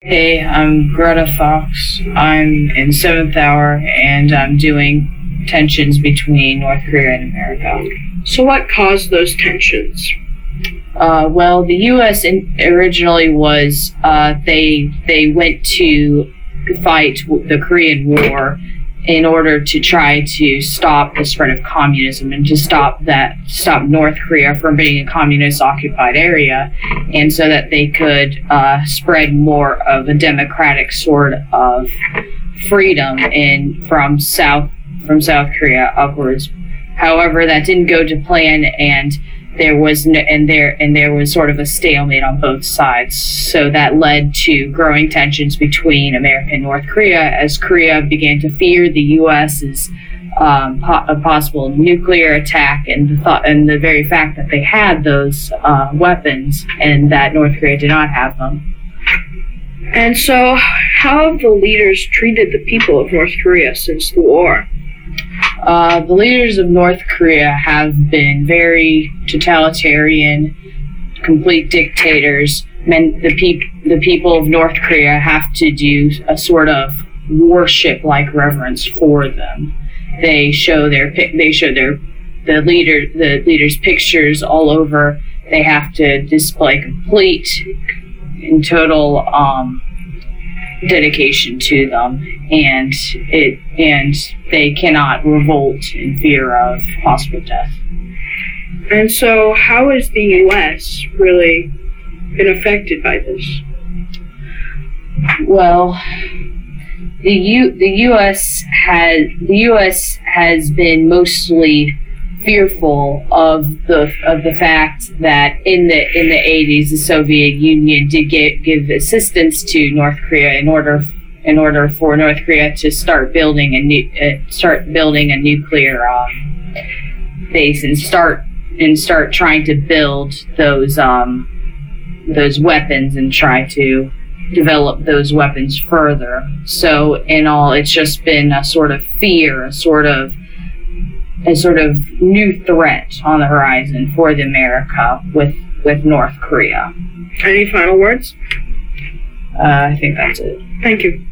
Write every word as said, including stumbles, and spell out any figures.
Hey, I'm Greta Fox. I'm in seventh hour, and I'm doing tensions between North Korea and America. So what caused those tensions? Uh, well, the U S in, originally was uh, they they went to fight the Korean War in order to try to stop the spread of communism and to stop that stop North Korea from being a communist occupied area, and so that they could uh, spread more of a democratic sort of freedom in from south from South Korea upwards. However, that didn't go to plan, and there was no, and there and there was sort of a stalemate on both sides. So that led to growing tensions between America and North Korea as Korea began to fear the U S's um, po- a possible nuclear attack, and the thought and the very fact that they had those uh, weapons and that North Korea did not have them. And so, how have the leaders treated the people of North Korea since the war? Uh, the leaders of North Korea have been very totalitarian, complete dictators. Men, the, peop, the people of North Korea have to do a sort of worship-like reverence for them. They show their they show their the leader the leaders' pictures all over. They have to display complete and total um, dedication to them, and it and they cannot revolt in fear of possible death. And so, how has the U S really been affected by this? Well, the U the U S has the U S has been mostly fearful of the of the fact that in the in the eighties the Soviet Union did get, give assistance to North Korea in order in order for North Korea to start building a new uh, start building a nuclear um, base and start and start trying to build those um, those weapons and try to develop those weapons further. So in all, it's just been a sort of fear, a sort of a sort of new threat on the horizon for the America with, with North Korea. Any final words? Uh, I think that's it. Thank you.